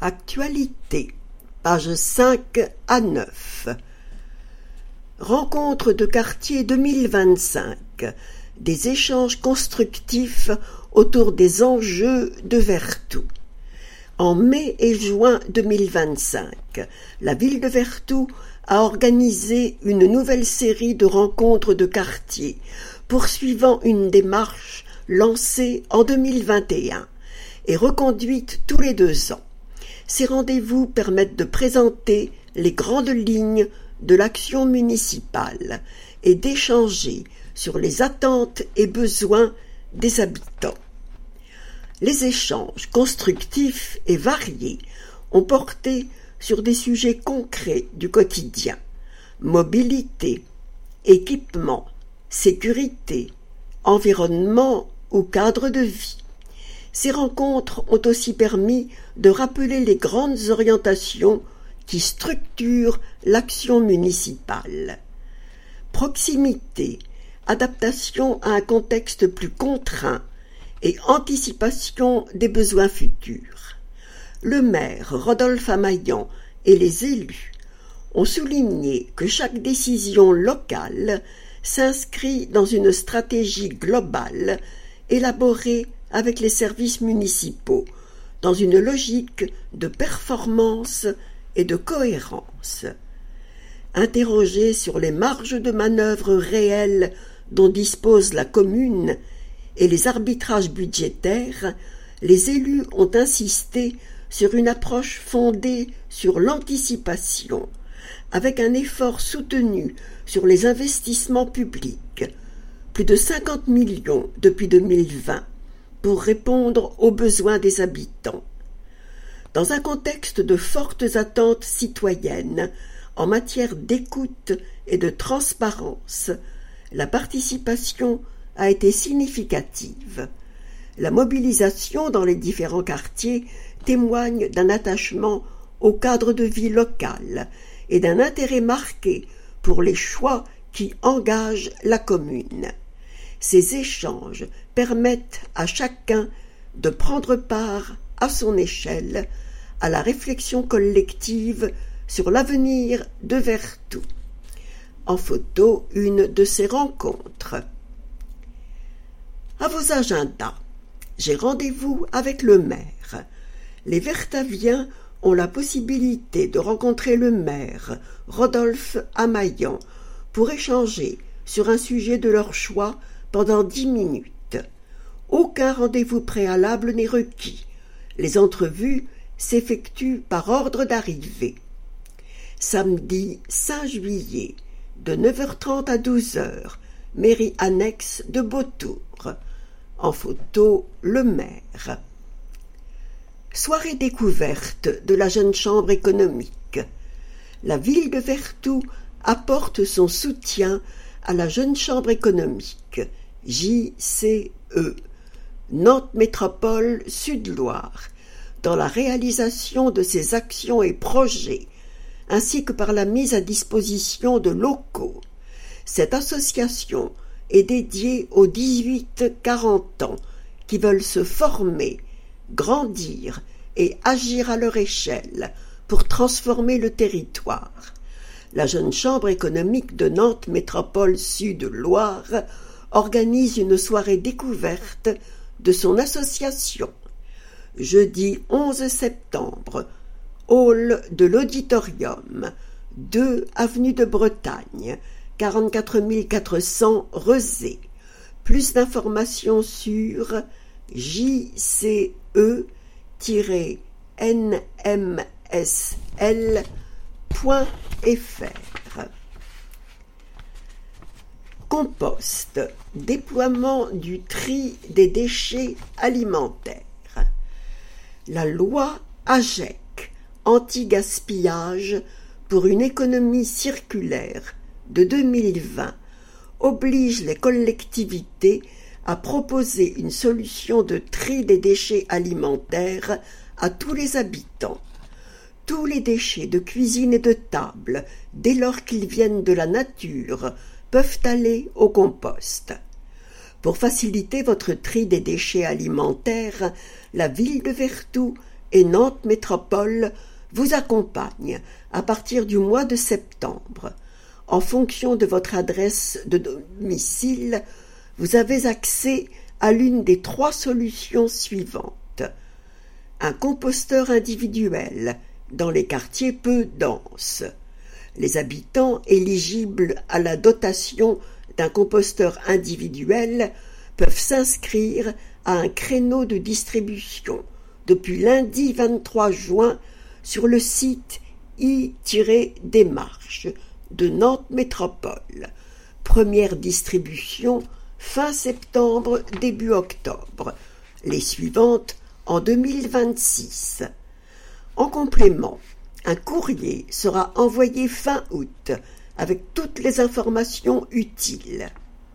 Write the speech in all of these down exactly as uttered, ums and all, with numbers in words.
Actualité, pages cinq à neuf. Rencontre de quartier deux mille vingt-cinq. Des échanges constructifs autour des enjeux de Vertou. En mai et juin deux mille vingt-cinq, la ville de Vertou a organisé une nouvelle série de rencontres de quartier, poursuivant une démarche lancée en deux mille vingt et un et reconduite tous les deux ans. Ces rendez-vous permettent de présenter les grandes lignes de l'action municipale et d'échanger sur les attentes et besoins des habitants. Les échanges constructifs et variés ont porté sur des sujets concrets du quotidien: mobilité, équipement, sécurité, environnement ou cadre de vie. Ces rencontres ont aussi permis de rappeler les grandes orientations qui structurent l'action municipale. Proximité, adaptation à un contexte plus contraint et anticipation des besoins futurs. Le maire Rodolphe Amaillan et les élus ont souligné que chaque décision locale s'inscrit dans une stratégie globale élaborée avec les services municipaux, dans une logique de performance et de cohérence. Interrogés sur les marges de manœuvre réelles dont dispose la commune et les arbitrages budgétaires, les élus ont insisté sur une approche fondée sur l'anticipation, avec un effort soutenu sur les investissements publics, plus de cinquante millions depuis deux mille vingt, pour répondre aux besoins des habitants. Dans un contexte de fortes attentes citoyennes en matière d'écoute et de transparence, la participation a été significative. La mobilisation dans les différents quartiers témoigne d'un attachement au cadre de vie local et d'un intérêt marqué pour les choix qui engagent la commune. Ces échanges permettent à chacun de prendre part à son échelle à la réflexion collective sur l'avenir de Vertou. En photo, une de ces rencontres. À vos agendas, j'ai rendez-vous avec le maire. Les Vertaviens ont la possibilité de rencontrer le maire, Rodolphe Amaillan, pour échanger sur un sujet de leur choix pendant dix minutes. Aucun rendez-vous préalable n'est requis. Les entrevues s'effectuent par ordre d'arrivée. Samedi cinq juillet, de neuf heures trente à douze heures, mairie annexe de Beautour. En photo, le maire. Soirée découverte de la Jeune Chambre économique. La ville de Vertou apporte son soutien à la Jeune Chambre économique, J C E, Nantes Métropole Sud-Loire, dans la réalisation de ses actions et projets, ainsi que par la mise à disposition de locaux. Cette association est dédiée aux dix-huit à quarante ans qui veulent se former, grandir et agir à leur échelle pour transformer le territoire. La Jeune Chambre économique de Nantes Métropole Sud-Loire organise une soirée découverte de son association. Jeudi onze septembre, hall de l'Auditorium, deux avenue de Bretagne, quarante-quatre mille quatre cents Rezé. Plus d'informations sur j c e tiret n m s l point f r. Compost, déploiement du tri des déchets alimentaires. La loi A G E C, anti-gaspillage pour une économie circulaire de deux mille vingt, oblige les collectivités à proposer une solution de tri des déchets alimentaires à tous les habitants. Tous les déchets de cuisine et de table, dès lors qu'ils viennent de la nature, peuvent aller au compost. Pour faciliter votre tri des déchets alimentaires, la ville de Vertou et Nantes Métropole vous accompagnent à partir du mois de septembre. En fonction de votre adresse de domicile, vous avez accès à l'une des trois solutions suivantes. Un composteur individuel dans les quartiers peu denses. Les habitants éligibles à la dotation d'un composteur individuel peuvent s'inscrire à un créneau de distribution depuis lundi vingt-trois juin sur le site i-démarche de Nantes Métropole. Première distribution fin septembre, début octobre. Les suivantes en deux mille vingt-six. En complément, un courrier sera envoyé fin août avec toutes les informations utiles.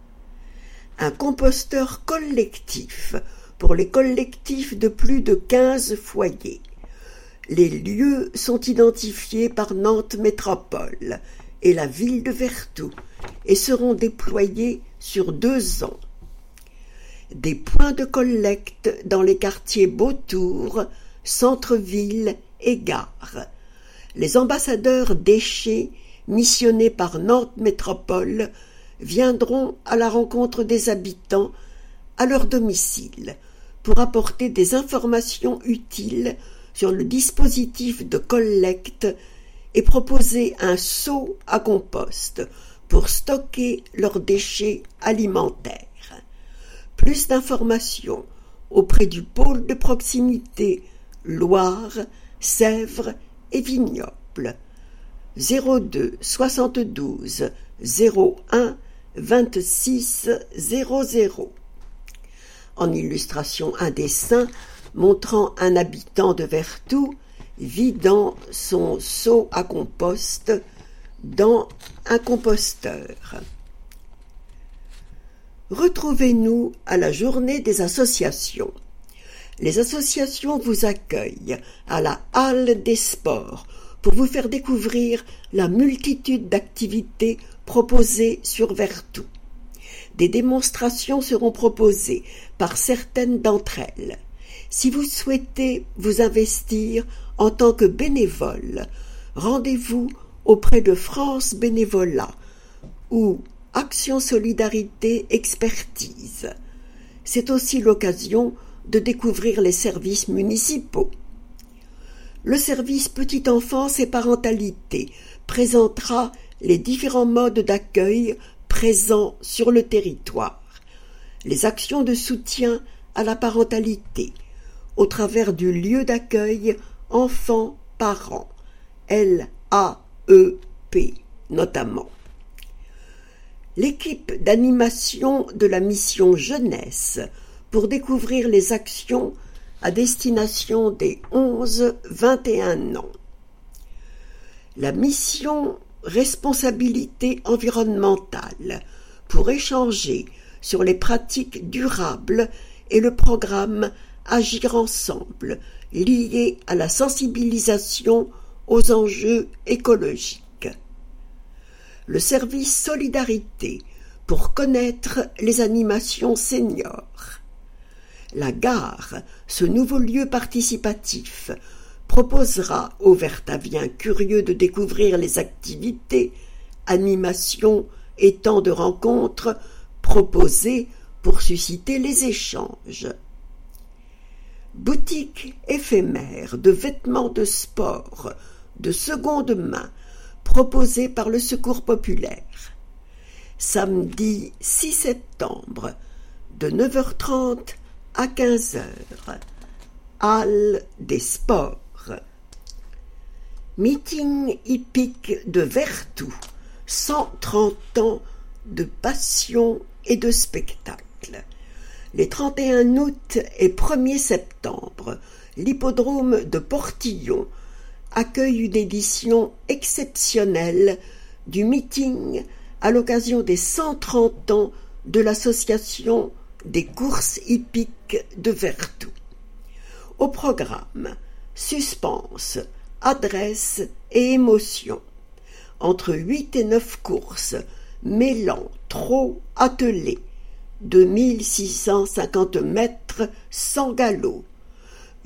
Un composteur collectif pour les collectifs de plus de quinze foyers. Les lieux sont identifiés par Nantes Métropole et la ville de Vertou et seront déployés sur deux ans. Des points de collecte dans les quartiers Beautour, centre-ville et gare. Les ambassadeurs déchets missionnés par Nantes Métropole viendront à la rencontre des habitants à leur domicile pour apporter des informations utiles sur le dispositif de collecte et proposer un seau à compost pour stocker leurs déchets alimentaires. Plus d'informations auprès du pôle de proximité Loire, Sèvres et Vignoble. zéro deux soixante-douze zéro un vingt-six zéro zéro. En illustration, un dessin montrant un habitant de Vertou vidant son seau à compost dans un composteur. Retrouvez-nous à la journée des associations. Les associations vous accueillent à la Halle des Sports pour vous faire découvrir la multitude d'activités proposées sur Vertou. Des démonstrations seront proposées par certaines d'entre elles. Si vous souhaitez vous investir en tant que bénévole, rendez-vous auprès de France Bénévolat ou Action Solidarité Expertise. C'est aussi l'occasion de découvrir les services municipaux. Le service Petite Enfance et Parentalité présentera les différents modes d'accueil présents sur le territoire, les actions de soutien à la parentalité, au travers du lieu d'accueil enfants-parents, L A E P notamment. L'équipe d'animation de la mission jeunesse pour découvrir les actions à destination des onze vingt et un ans. La mission responsabilité environnementale pour échanger sur les pratiques durables et le programme Agir ensemble lié à la sensibilisation aux enjeux écologiques. Le service solidarité pour connaître les animations seniors. La gare, ce nouveau lieu participatif, proposera aux Vertaviens curieux de découvrir les activités, animations et temps de rencontres proposés pour susciter les échanges. Boutique éphémère de vêtements de sport de seconde main proposée par le Secours populaire. Samedi six septembre, de neuf heures trente à quinze heures, Halle des Sports. Meeting hippique de Vertou, cent trente ans de passion et de spectacle. Les trente et un août et premier septembre, l'hippodrome de Portillon accueille une édition exceptionnelle du meeting à l'occasion des cent trente ans de l'association des courses hippiques de Vertou. Au programme, suspense, adresse et émotion. Entre huit et neuf courses, mêlant trot attelé, deux mille six cent cinquante mètres sans galop,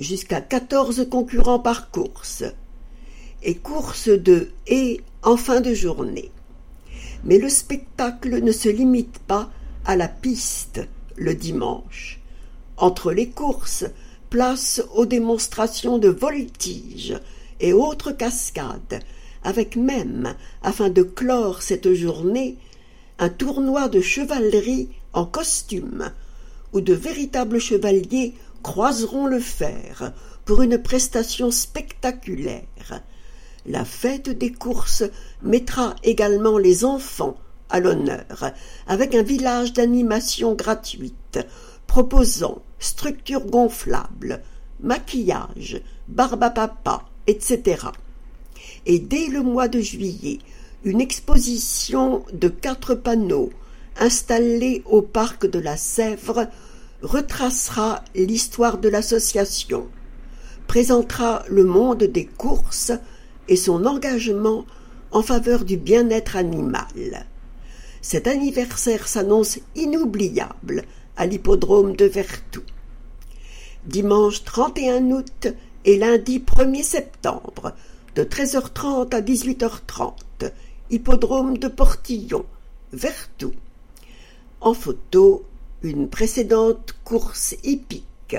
jusqu'à quatorze concurrents par course, et course de haies en fin de journée. Mais le spectacle ne se limite pas à la piste le dimanche. Entre les courses, place aux démonstrations de voltige et autres cascades, avec même, afin de clore cette journée, un tournoi de chevalerie en costume, où de véritables chevaliers croiseront le fer pour une prestation spectaculaire. La fête des courses mettra également les enfants à l'honneur, avec un village d'animation gratuite, proposant structures gonflables, maquillage, barbe à papa, et cetera. Et dès le mois de juillet, une exposition de quatre panneaux installés au parc de la Sèvre retracera l'histoire de l'association, présentera le monde des courses et son engagement en faveur du bien-être animal. Cet anniversaire s'annonce inoubliable à l'hippodrome de Vertou. Dimanche trente et un août et lundi premier septembre, de treize heures trente à dix-huit heures trente, hippodrome de Portillon, Vertou. En photo, une précédente course hippique.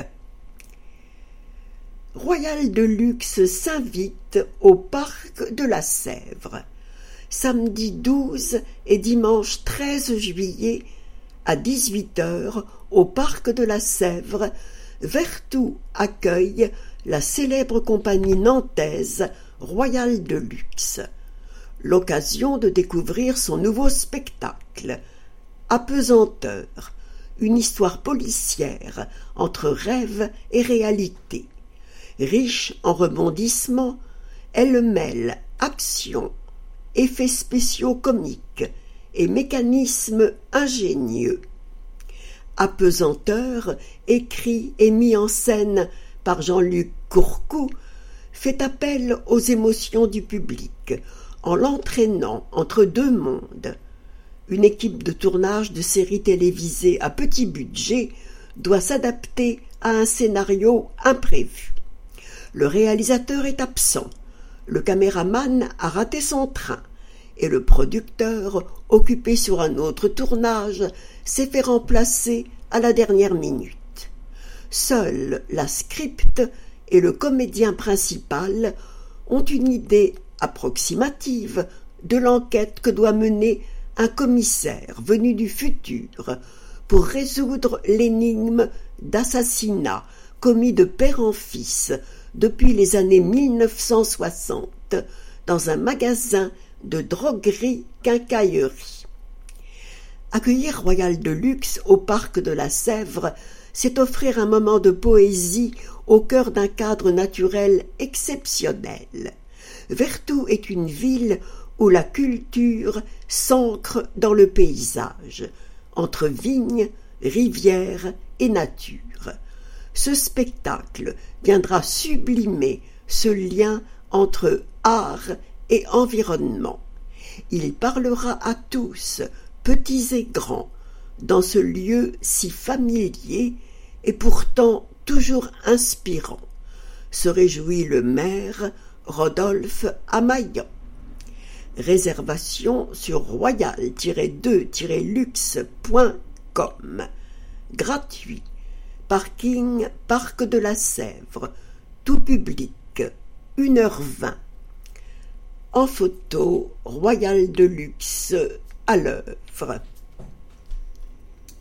Royal de Luxe s'invite au parc de la Sèvre. Samedi douze et dimanche treize juillet à dix-huit heures au parc de la Sèvre, Vertou accueille la célèbre compagnie nantaise Royal de Luxe. L'occasion de découvrir son nouveau spectacle, Apesanteur, une histoire policière entre rêve et réalité. Riche en rebondissements, elle mêle action, effets spéciaux comiques et mécanismes ingénieux. Apesanteur, écrit et mis en scène par Jean-Luc Courcou, fait appel aux émotions du public en l'entraînant entre deux mondes. Une équipe de tournage de séries télévisées à petit budget doit s'adapter à un scénario imprévu. Le réalisateur est absent, le caméraman a raté son train et le producteur, occupé sur un autre tournage, s'est fait remplacer à la dernière minute. Seul la script et le comédien principal ont une idée approximative de l'enquête que doit mener un commissaire venu du futur pour résoudre l'énigme d'assassinat commis de père en fils depuis les années mille neuf cent soixante dans un magasin de droguerie-quincaillerie. Accueillir Royal de Luxe au parc de la Sèvre, c'est offrir un moment de poésie au cœur d'un cadre naturel exceptionnel. Vertou est une ville où la culture s'ancre dans le paysage, entre vignes, rivières et nature. Ce spectacle viendra sublimer ce lien entre art et environnement. Il parlera à tous, petits et grands, dans ce lieu si familier et pourtant toujours inspirant, se réjouit le maire Rodolphe Amaillan. Réservation sur royal tiret deux tiret luxe point com. Gratuit. Parking Parc de la Sèvre. Tout public. une heure vingt. En photo, Royal de Luxe à l'œuvre.